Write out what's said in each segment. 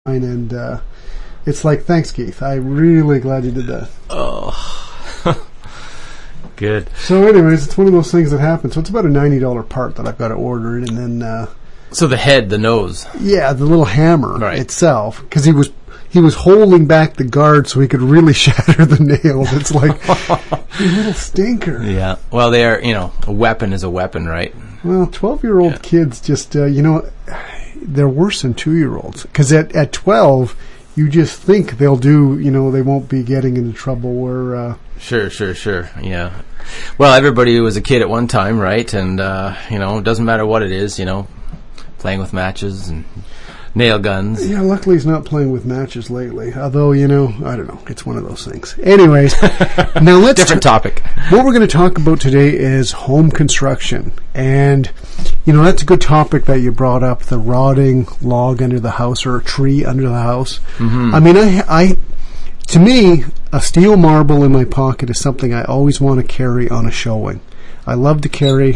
and it's like, thanks, Keith. I'm really glad you did that. Oh, good. So anyways, it's one of those things that happens. So it's about a $90 part that I've got to order it, and then... so the head, the nose. Yeah, the little hammer right. itself, because he was holding back the guard so he could really shatter the nails. It's like, you little stinker. Yeah. Well, they are, a weapon is a weapon, right? Well, 12-year-old kids just, they're worse than 2-year-olds. Because at 12, you just think they'll do, they won't be getting into trouble where... Sure. Yeah. Well, everybody was a kid at one time, right? And, it doesn't matter what it is, playing with matches and nail guns. Yeah, luckily he's not playing with matches lately. Although, I don't know. It's one of those things. Anyways, now let's... Different topic. What we're going to talk about today is home construction. And, that's a good topic that you brought up, the rotting log under the house or a tree under the house. Mm-hmm. I mean, to me, a steel marble in my pocket is something I always want to carry on a showing. I love to carry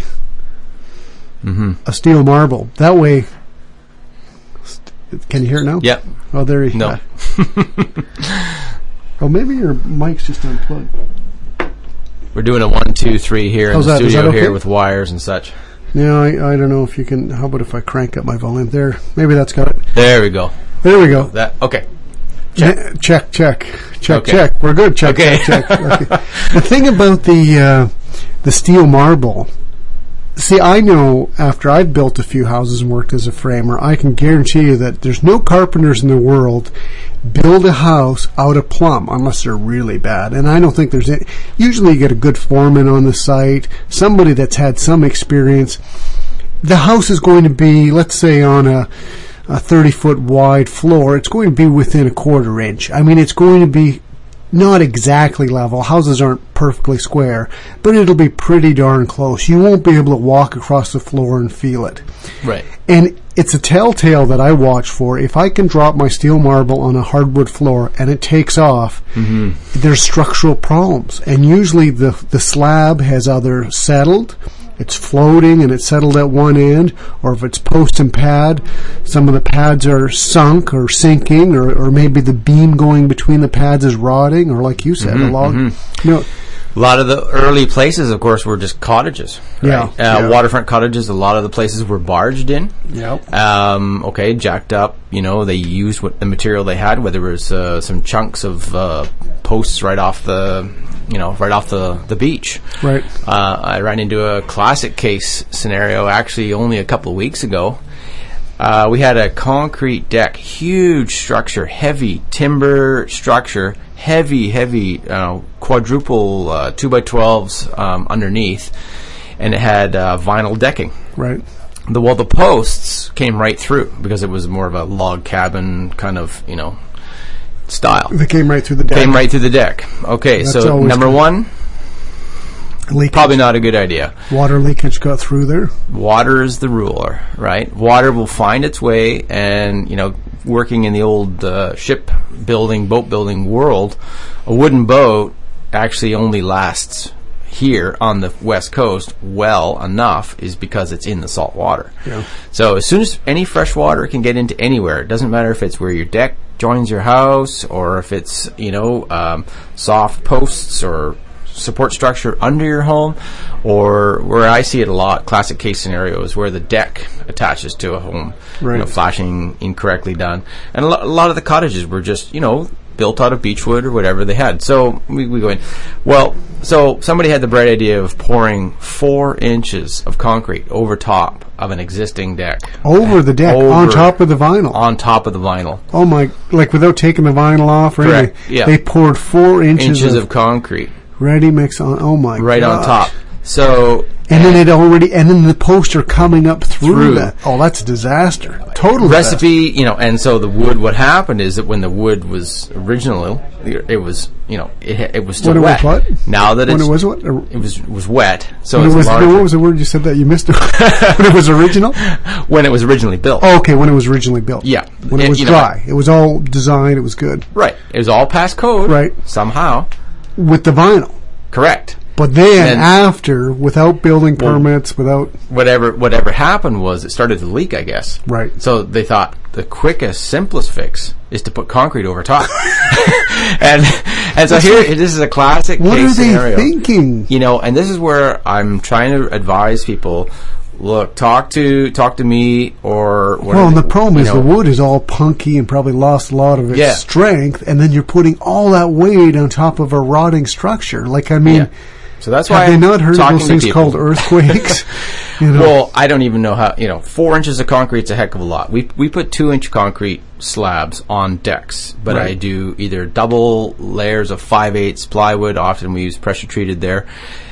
a steel marble. That way... Can you hear it now? Yep. Oh, there you go. Oh, maybe your mic's just unplugged. We're doing a 1, 2, 3 here in the studio okay? here with wires and such. Yeah, I don't know if you can... How about if I crank up my volume there? Maybe that's got it. There we go. Okay. Check. Check. We're good. Check. Okay. The thing about the steel marble... See, I know after I've built a few houses and worked as a framer, I can guarantee you that there's no carpenters in the world build a house out of plumb unless they're really bad. And I don't think there's any. Usually you get a good foreman on the site, somebody that's had some experience. The house is going to be, let's say, on a 30-foot wide floor. It's going to be within a quarter inch. I mean, it's going to be not exactly level. Houses aren't perfectly square, but it'll be pretty darn close. You won't be able to walk across the floor and feel it. Right. And it's a telltale that I watch for. If I can drop my steel marble on a hardwood floor and it takes off, there's structural problems. And usually the slab has either settled, it's floating and it's settled at one end, or if it's post and pad, some of the pads are sunk or sinking, or maybe the beam going between the pads is rotting, or like you said, a log. A lot of the early places, of course, were just cottages. Right? Yeah. Waterfront cottages, a lot of the places were barged in. Yep. Jacked up. They used what the material they had, whether it was some chunks of posts right off the beach. Right. I ran into a classic case scenario actually only a couple of weeks ago. We had a concrete deck, huge structure, heavy timber structure, heavy quadruple 2x12s underneath, and it had vinyl decking. Right. The posts came right through because it was more of a log cabin kind of style. They came right through the deck. Okay, That's so number one, leakage. Probably not a good idea. Water leakage got through there. Water is the ruler, right? Water will find its way, and working in the old boat building world, a wooden boat actually only lasts here on the west coast well enough is because it's in the salt water. Yeah. So as soon as any fresh water can get into anywhere, it doesn't matter if it's where your deck joins your house or if it's soft posts or support structure under your home, or where I see it a lot, classic case scenario is where the deck attaches to a home, right. Flashing incorrectly done. And a lot of the cottages were just, built out of beechwood or whatever they had. So we go in. Well, so somebody had the bright idea of pouring 4 inches of concrete over top of an existing deck. Over the deck? On top of the vinyl? On top of the vinyl. Oh my, like without taking the vinyl off or anything? Correct, yeah. They poured 4 inches of concrete. Ready mix on, oh my god. Right on top. So... And then the posts are coming up through that. Oh, that's a disaster. Total recipe, disaster. And so the wood, what happened is that when the wood was originally, it was, it was still wet. When it was what? Now that when it was what? It was wet. So when it was, what was the word you said that you missed? When it was original? When it was originally built. Oh, okay, when it was originally built. Yeah. When it was dry. It was all designed, it was good. Right. It was all past code. Right. Somehow. With the vinyl. Correct. But then after, without building permits, without whatever happened was it started to leak, I guess. Right. So they thought the quickest, simplest fix is to put concrete over top. and so here, this is a classic case scenario. What are they thinking? You know, and this is where I'm trying to advise people. Look, talk to me or whatever. Well, and the problem is the wood is all punky and probably lost a lot of its strength, and then you're putting all that weight on top of a rotting structure. Like, I mean, so that's why have they not heard of those things called earthquakes? You know? Well, I don't even know how. 4 inches of concrete's a heck of a lot. We put 2-inch concrete slabs on decks, but I do either double layers of 5/8 plywood. Often we use pressure treated there.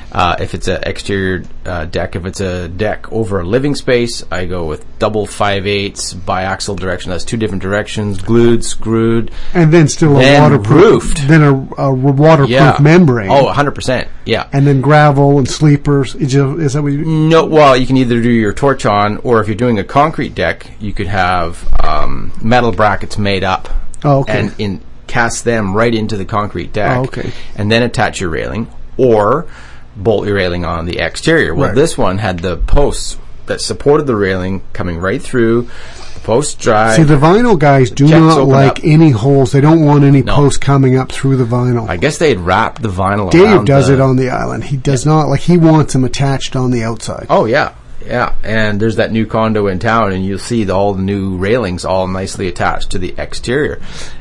If it's an exterior deck, if it's a deck over a living space, I go with double 5/8 biaxial direction. That's 2 different directions, glued, screwed, and then still a waterproof, then a waterproof membrane. Oh, 100%. Yeah, and then gravel and sleepers. Is that what you do? No. Well, you can either do your torch on, or if you're doing a concrete deck, you could have metal brackets made up. Oh, okay. And cast them right into the concrete deck. Oh, okay. And then attach your railing, or bolt your railing on the exterior. Well, this one had the posts that supported the railing coming right through. The posts dry. See, the vinyl guys do not like any holes. They don't want any posts coming up through the vinyl. I guess they'd wrap the vinyl Dave around. Dave does it on the island. He does not, like, he wants them attached on the outside. Oh, yeah. Yeah, and there's that new condo in town, and you'll see all the new railings all nicely attached to the exterior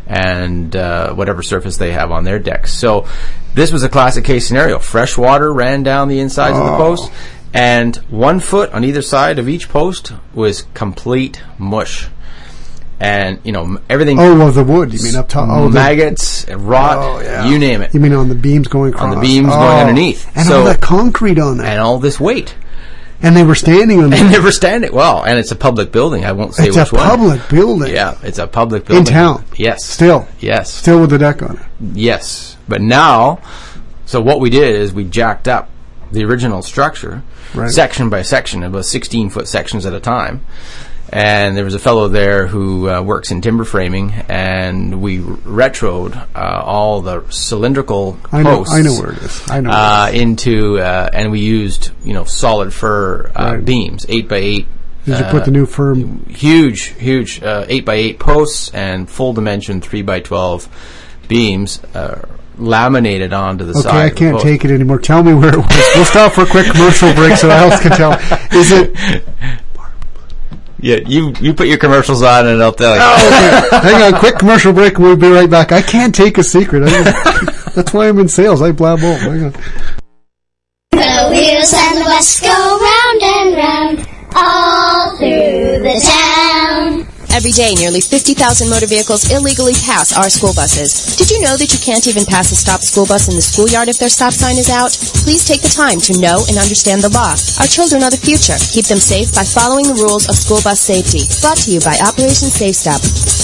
and whatever surface they have on their decks. So this was a classic case scenario. Fresh water ran down the insides of the post, and 1 foot on either side of each post was complete mush. And, everything... Oh, well, the wood, you mean up top? Oh, maggots, rot, you name it. You mean on the beams going across? On the beams going underneath. And all that concrete on it. And all this weight. And they were standing on it. And they were standing. Well, and it's a public building. I won't say which one. It's a public building. Yeah, it's a public building. In town. Yes. Still. Yes. Still with the deck on it. Yes. But now, so what we did is we jacked up the original structure, section by section, about 16-foot sections at a time. And there was a fellow there who works in timber framing, and we retroed all the cylindrical posts. I know where it is. I know into and we used solid fir beams, 8x8. Did you put the new firm? Huge 8x8 posts and full dimension 3x12 beams. Laminated onto the side. Okay, I can't take it anymore. Tell me where it was. We'll stop for a quick commercial break so else can tell. Is it? Yeah, you put your commercials on and I'll tell you. Oh, okay. Hang on, quick commercial break and we'll be right back. I can't take a secret. That's why I'm in sales. I blab all. Hang on. The wheels and the bus go round and round all through the town. Every day, nearly 50,000 motor vehicles illegally pass our school buses. Did you know that you can't even pass a stopped school bus in the schoolyard if their stop sign is out? Please take the time to know and understand the law. Our children are the future. Keep them safe by following the rules of school bus safety. Brought to you by Operation Safe Stop.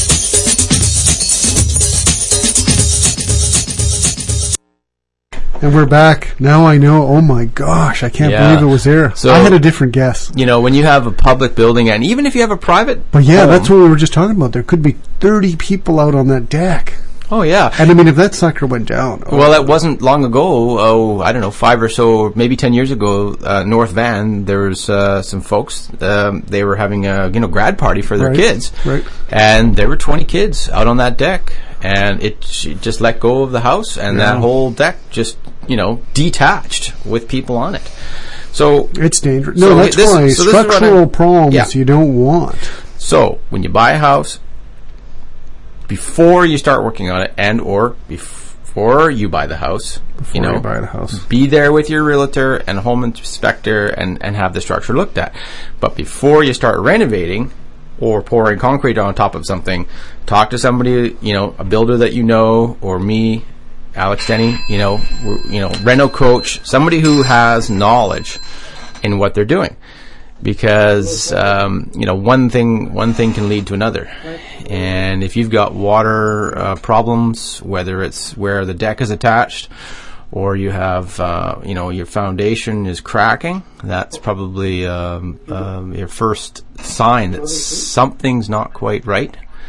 And we're back. Now I know. Oh my gosh, I can't believe it was there. So, I had a different guess. When you have a public building, and even if you have a private But home, that's what we were just talking about. There could be 30 people out on that deck. Oh, yeah. And I mean, if that sucker went down. Well, that wasn't long ago. I don't know, 5 or so, maybe 10 years ago, North Van, there was some folks, they were having a grad party for their kids. Right. And there were 20 kids out on that deck. And it just let go of the house, and that whole deck just, detached with people on it. So it's dangerous. No, that's why structural problems you don't want. So when you buy a house, before you start working on it, and or before you buy the house, be there with your realtor and home inspector and have the structure looked at. But before you start renovating or pouring concrete on top of something, talk to somebody, a builder that or me, Alex Denny, reno coach, somebody who has knowledge in what they're doing. Because, one thing can lead to another. And if you've got water problems, whether it's where the deck is attached or you have, your foundation is cracking, that's probably your first sign that something's not quite right.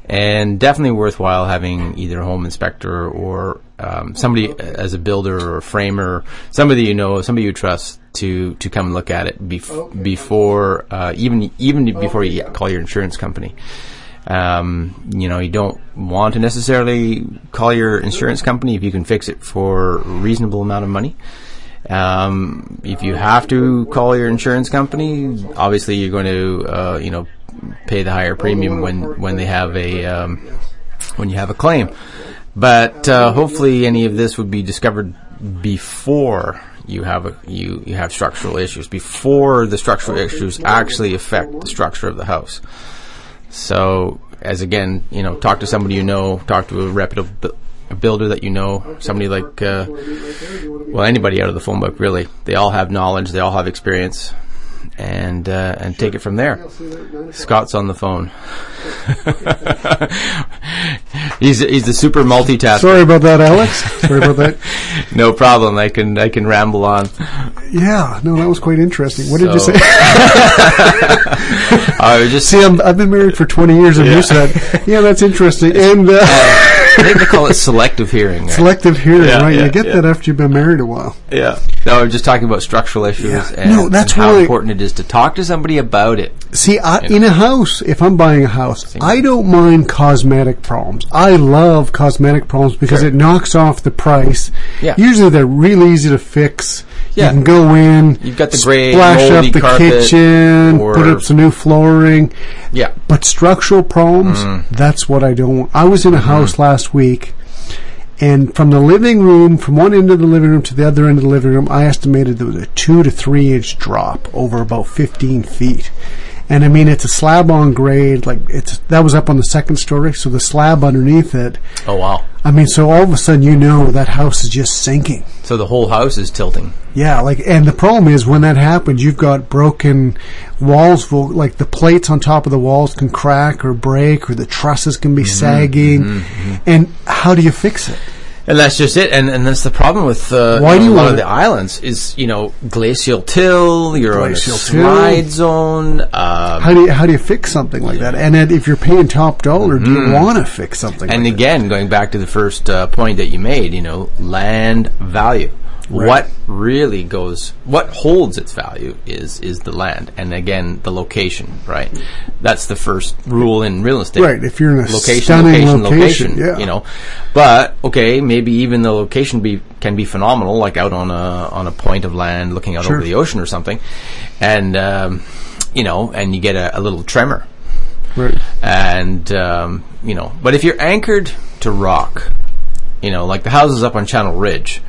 And definitely worthwhile having either a home inspector or somebody as a builder or a framer, somebody you know, somebody you trust to come and look at it before even before you call your insurance company. You don't want to necessarily call your insurance company if you can fix it for a reasonable amount of money. If you have to call your insurance company, obviously you're going to, pay the higher premium when they have when you have a claim. But hopefully any of this would be discovered before you have structural issues, before the structural issues actually affect the structure of the house. So, as again, talk to somebody talk to a reputable builder that somebody like, anybody out of the phone book, really. They all have knowledge, they all have experience, and take it from there. Scott's on the phone. He's the super multitasker. Sorry about that, Alex. Sorry about that. No problem. I can ramble on. Yeah, no, that was quite interesting. What did you say? I was just I've been married for 20 years, and you said, yeah, that's interesting. And I think they call it selective hearing. Right? Selective hearing, right? You get that after you've been married a while. Yeah. No, I'm just talking about structural issues and how important it is to talk to somebody about it. See, in a house, if I'm buying a house, I don't mind cosmetic problems. I love cosmetic problems because it knocks off the price. Yeah. Usually they're really easy to fix. Yeah. You can go in, you've got the gray, splash moldy up the carpet, kitchen, put up some new flooring. Yeah. But structural problems, that's what I don't want. I was in a house last week, and from the living room, from one end of the living room to the other end of the living room, I estimated there was a 2 to 3 inch drop over about 15 feet. And I mean, it's a slab on grade, that was up on the second story, so the slab underneath it. Oh, wow. I mean, so all of a sudden, that house is just sinking. So the whole house is tilting. Yeah, and the problem is when that happens, you've got broken walls, the plates on top of the walls can crack or break, or the trusses can be sagging. And how do you fix it? And that's just it. And that's the problem with a lot of the islands is, glacial till, you're on a slide zone. How do you fix something like that? And if you're paying top dollar, do you want to fix something like that? And again, going back to the first point that you made, land value. Right. What holds its value is the land, and again, the location, right? That's the first rule in real estate. Right, if you're in a location, yeah. But, okay, maybe even the location can be phenomenal, like out on a point of land looking out over the ocean or something, and, and you get a little tremor. Right. And, but if you're anchored to rock, like the houses up on Channel Ridge,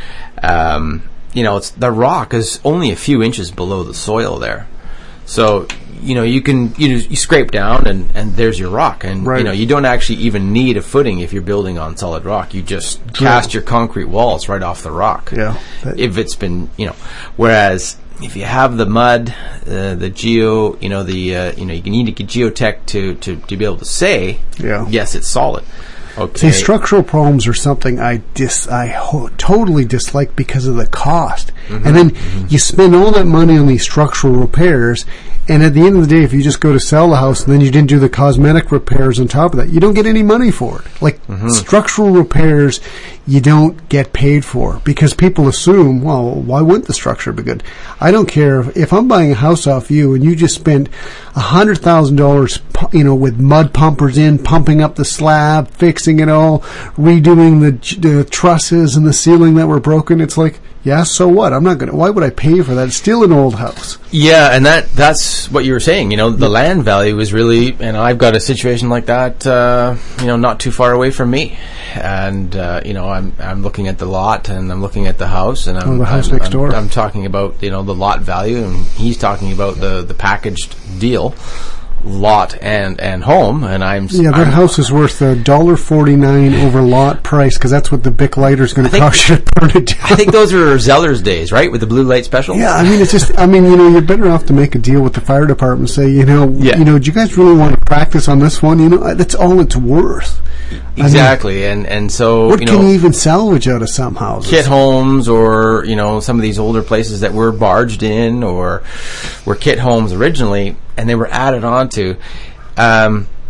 it's the rock is only a few inches below the soil there, so you scrape down and there's your rock, and you don't actually even need a footing if you're building on solid rock. You just cast your concrete walls right off the rock. Yeah, if it's been whereas if you have the mud, the geo, you need a geotech to be able to say yes, it's solid. Okay. See, structural problems are something I totally dislike because of the cost. And then you spend all that money on these structural repairs, and at the end of the day, if you just go to sell the house and then you didn't do the cosmetic repairs on top of that, you don't get any money for it. Structural repairs, you don't get paid for because people assume, well, why wouldn't the structure be good? I don't care if I'm buying a house off you and you just spent $100,000, with mud pumpers in, pumping up the slab, fixing it all, redoing the trusses and the ceiling that were broken. It's like, yeah, so what? Why would I pay for that? It's still an old house. Yeah, and that's what you were saying, the land value is really, and I've got a situation like that, not too far away from me. And, I'm looking at the lot and I'm looking at the house and the house next door. I'm talking about, the lot value, and he's talking about the packaged deal. Lot and home, and that house is worth $1.49 over lot price because that's what the Bic lighter's going to cost you to burn it down. I think those are Zeller's days, right, with the blue light special. Yeah, I mean it's just, you're better off to make a deal with the fire department. Say, do you guys really want to practice on this one? That's all it's worth. Exactly, and so what can you even salvage out of some houses? Kit homes, or some of these older places that were barged in or were kit homes originally, and they were added onto.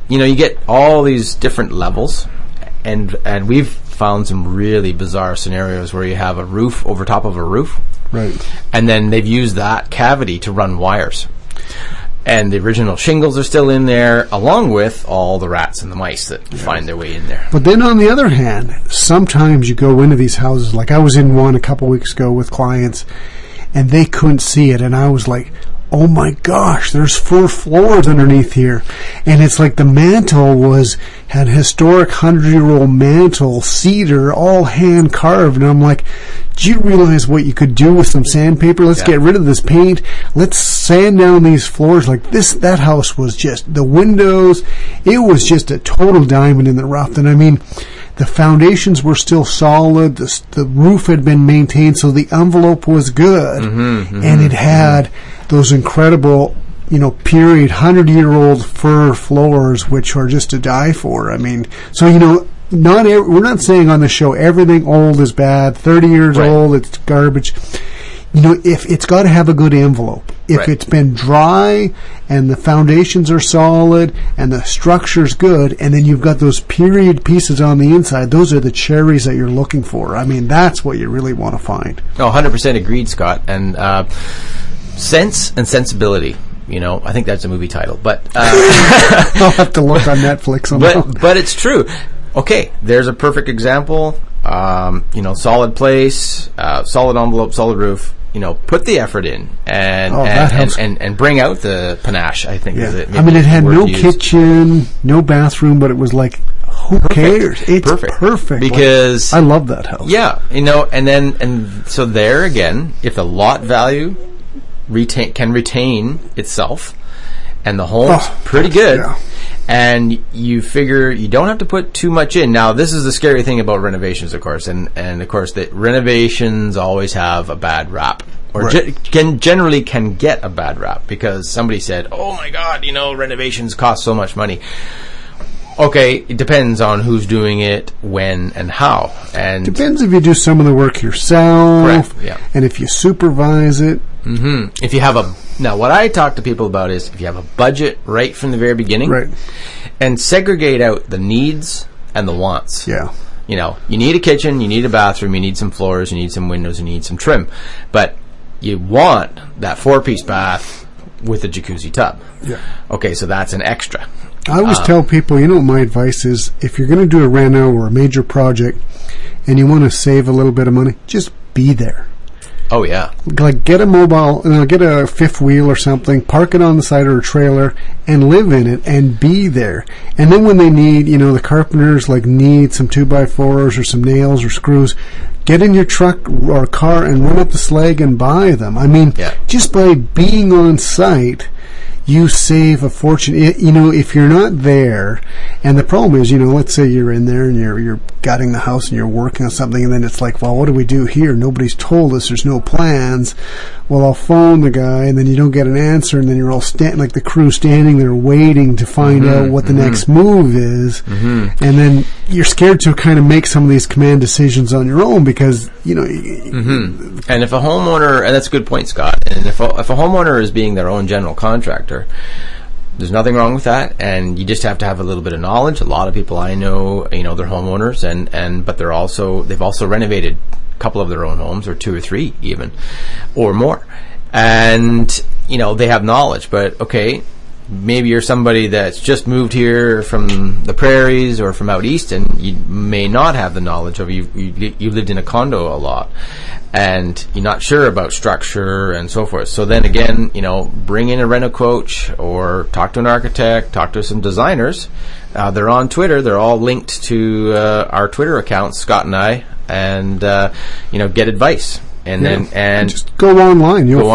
you get all these different levels, and we've found some really bizarre scenarios where you have a roof over top of a roof, right? And then they've used that cavity to run wires. And the original shingles are still in there, along with all the rats and the mice that find their way in there. But then on the other hand, sometimes you go into these houses, like I was in one a couple weeks ago with clients, and they couldn't see it, and I was like, oh my gosh, there's 4 floors underneath here. And it's like the mantle had historic 100-year-old mantle, cedar, all hand carved. And I'm like, do you realize what you could do with some sandpaper? Let's get rid of this paint. Let's sand down these floors. Like that house was just, the windows, it was just a total diamond in the rough. And I mean, the foundations were still solid. The roof had been maintained, so the envelope was good. And it had those incredible, period 100-year-old fir floors, which are just to die for. I mean, so we're not saying on the show everything old is bad. 30 years old, it's garbage. If it's got to have a good envelope. If it's been dry and the foundations are solid and the structure's good, and then you've got those period pieces on the inside, those are the cherries that you're looking for. I mean, that's what you really want to find. Oh, 100% agreed, Scott. And Sense and Sensibility. I think that's a movie title, but I'll have to look on Netflix on that. But it's true. Okay, there's a perfect example. Solid place, solid envelope, solid roof. Put the effort in and bring out the panache, I think. Yeah. Is it had no kitchen, no bathroom, but it was like, who cares? It's perfect. Because I love that house. Yeah, and so there again, if the lot value can retain itself, and the home's pretty good, and you figure you don't have to put too much in. Now, this is the scary thing about renovations, of course, and of course that renovations always have a bad rap, or generally can get a bad rap, because somebody said, oh my God, renovations cost so much money. Okay, it depends on who's doing it, when, and how. And depends if you do some of the work yourself, correct, yeah. And if you supervise it. If you have now what I talk to people about is if you have a budget right from the very beginning, right, and segregate out the needs and the wants. Yeah. You need a kitchen, you need a bathroom, you need some floors, you need some windows, you need some trim. But you want that 4-piece bath with a jacuzzi tub. Yeah. Okay, so that's an extra. I always tell people, my advice is, if you're going to do a reno or a major project and you want to save a little bit of money, just be there. Oh, yeah. Like, get a mobile, get a fifth wheel or something, park it on the side of a trailer, and live in it, and be there. And then when they need, the carpenters, need some 2x4s or some nails or screws, get in your truck or car and run up the slag and buy them. I mean, just by being on site, you save a fortune. If you're not there, and the problem is, let's say you're in there and you're gutting the house and you're working on something, and then it's like, well, what do we do here? Nobody's told us. There's no plans. Well, I'll phone the guy, and then you don't get an answer, and then you're all like the crew standing there waiting to find out what the next move is, and then you're scared to kind of make some of these command decisions on your own because And if a homeowner, and that's a good point, Scott, and if a homeowner is being their own general contractor, there's nothing wrong with that, and you just have to have a little bit of knowledge. A lot of people I know, they're homeowners, but they've also renovated a couple of their own homes, or 2 or 3 even, or more, and they have knowledge. But okay, maybe you're somebody that's just moved here from the prairies or from out east, and you may not have the knowledge of you lived in a condo a lot, and you're not sure about structure and so forth. So then again, bring in a reno coach or talk to an architect, talk to some designers. They're on Twitter. They're all linked to our Twitter accounts, Scott and I, and get advice. And then just go online. You'll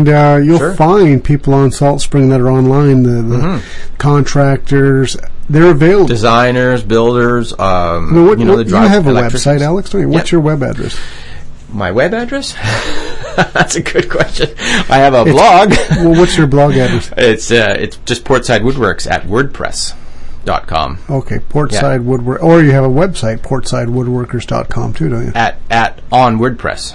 find people on Salt Spring that are online. The contractors, they're available. Designers, builders. You have a website, Alex, don't you? What's your web address? My web address? That's a good question. I have a blog. Well, what's your blog address? It's just Portside Woodworks at WordPress.com. Okay, Portside Woodwork, or you have a website, PortsideWoodworkers.com too, don't you? At on WordPress.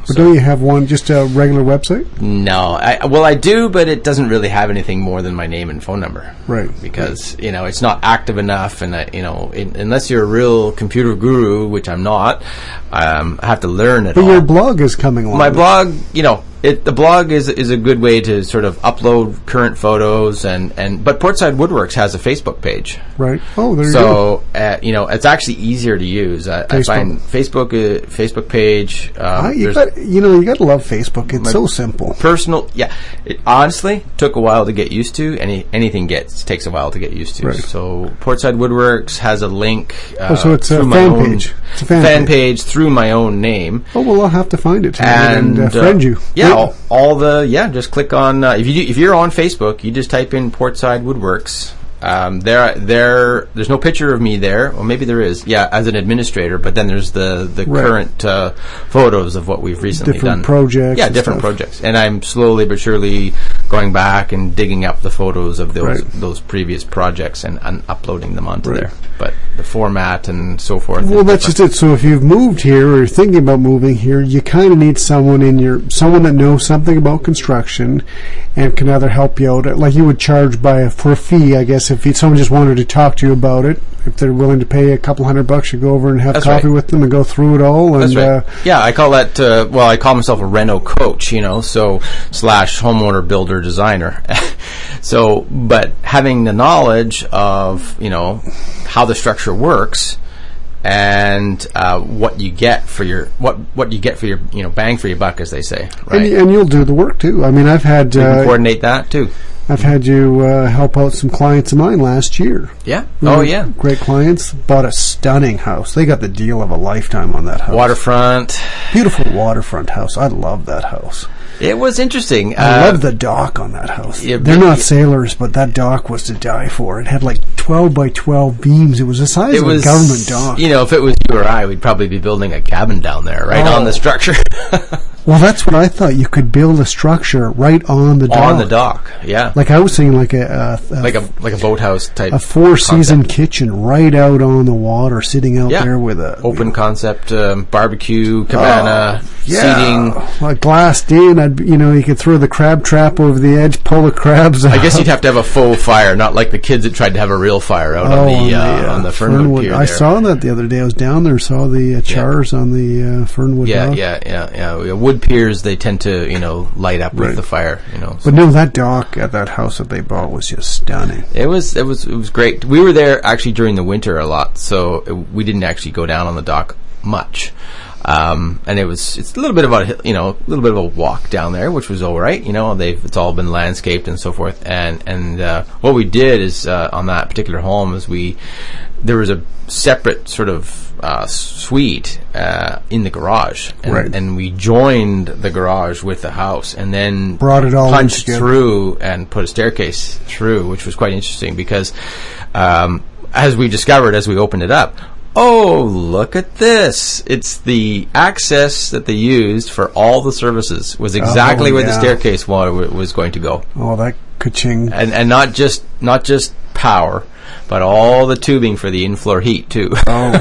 But don't you have one, just a regular website? No. I do, but it doesn't really have anything more than my name and phone number. Right. Because, it's not active enough, and, unless you're a real computer guru, which I'm not, I have to learn it all. But your blog is coming along. My blog, the blog is a good way to sort of upload current photos, but Portside Woodworks has a Facebook page. Right. Oh, there you go. So, it's actually easier to use. I find Facebook page. You got to love Facebook. It's so simple. Personal, yeah. It honestly took a while to get used to. Anything takes a while to get used to. Right. So Portside Woodworks has a link. So it's a fan page. It's a fan page through my own name. Oh well, I'll have to find it and friend you. Yeah. Just click on if you're on Facebook, you just type in Portside Woodworks. There's no picture of me there, or maybe there is. Yeah, as an administrator, but then there's the current photos of what we've recently done. Different projects. Yeah, different projects, and I'm slowly but surely going back and digging up the photos of those previous projects and uploading them onto there. But the format and so forth. Well, that's just it. So if you've moved here or you're thinking about moving here, you kind of need someone that knows something about construction and can either help you out. Like you would charge for a fee, I guess, if someone just wanted to talk to you about it. If they're willing to pay a couple $100, you go over and have coffee with them and go through it all. And, that's right. Yeah, I call that. I call myself a reno coach. So / homeowner builder designer. So, but having the knowledge of how the structure works and what you get for your bang for your buck, as they say. Right. And you'll do the work too. I mean, I've had you can coordinate that too. I've had you help out some clients of mine last year. Yeah. Oh, yeah. Great clients. Bought a stunning house. They got the deal of a lifetime on that house. Waterfront. Beautiful waterfront house. I love that house. It was interesting. I love the dock on that house. They're not sailors, but that dock was to die for. It had like 12 by 12 beams. It was the size of a government dock. If it was you or I, we'd probably be building a cabin down there, on the structure. Well, that's what I thought. You could build a structure right on the dock. On the dock, yeah. Like I was thinking, like a boathouse type, a four-season kitchen right out on the water, sitting out there with a open concept barbecue cabana, seating, like glassed in. You could throw the crab trap over the edge, pull the crabs out. I guess you'd have to have a faux fire, not like the kids that tried to have a real fire out on the Fernwood Pier. I saw that the other day. I was down there, saw the chars on the Fernwood. Yeah. Wood piers, they tend to light up with the fire. But no, that dock at that house that they bought was just stunning. It was great. We were there actually during the winter a lot, so we didn't actually go down on the dock much. And it's a little bit of a walk down there, which was all right. It's all been landscaped and so forth. And what we did is on that particular home is there was a separate sort of suite in the garage, and we joined the garage with the house, and then brought it all punched through and put a staircase through, which was quite interesting because as we discovered as we opened it up. Oh, look at this. It's the access that they used for all the services was exactly where the staircase was going to go. Oh, that ka-ching. And not just power, but all the tubing for the in-floor heat, too.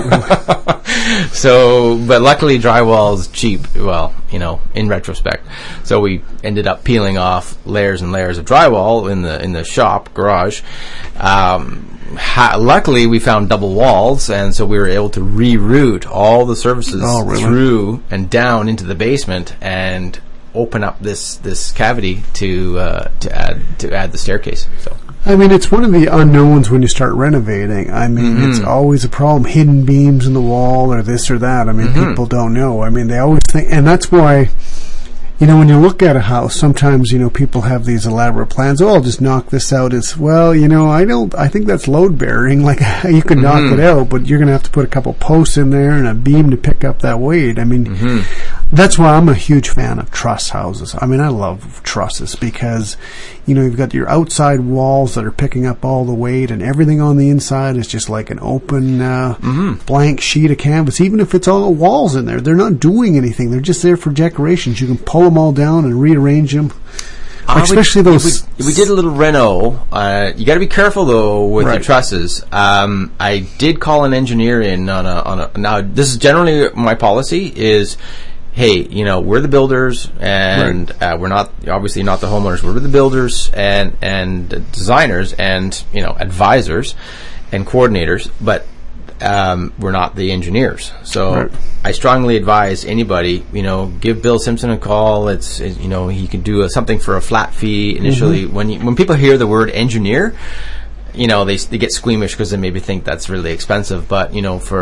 Oh. But luckily drywall is cheap, in retrospect. So we ended up peeling off layers and layers of drywall in the shop, garage. Luckily, we found double walls, and so we were able to reroute all the services through and down into the basement and open up this cavity to add the staircase. So. I mean, it's one of the unknowns when you start renovating. I mean, it's always a problem. Hidden beams in the wall or this or that. I mean, people don't know. I mean, they always think, and that's why, when you look at a house, sometimes, people have these elaborate plans. Oh, I'll just knock this out. I think that's load bearing. Like, you can knock it out, but you're going to have to put a couple posts in there and a beam to pick up that weight. I mean, that's why I'm a huge fan of truss houses. I mean, I love trusses because, you've got your outside walls that are picking up all the weight, and everything on the inside is just like an open, blank sheet of canvas. Even if it's all walls in there, they're not doing anything. They're just there for decorations. You can pull them all down and rearrange them. Especially those. We did a little reno. You got to be careful though with your trusses. I did call an engineer in on a. Now this is generally my policy is. hey, you know, we're the builders, and we're not obviously not the homeowners. We're the builders and designers and, you know, advisors and coordinators, but we're not the engineers. So I strongly advise anybody, you know, give Bill Simpson a call. It's you know, he can do something for a flat fee initially. When people hear the word engineer, you know, they get squeamish because they maybe think that's really expensive. But, you know, for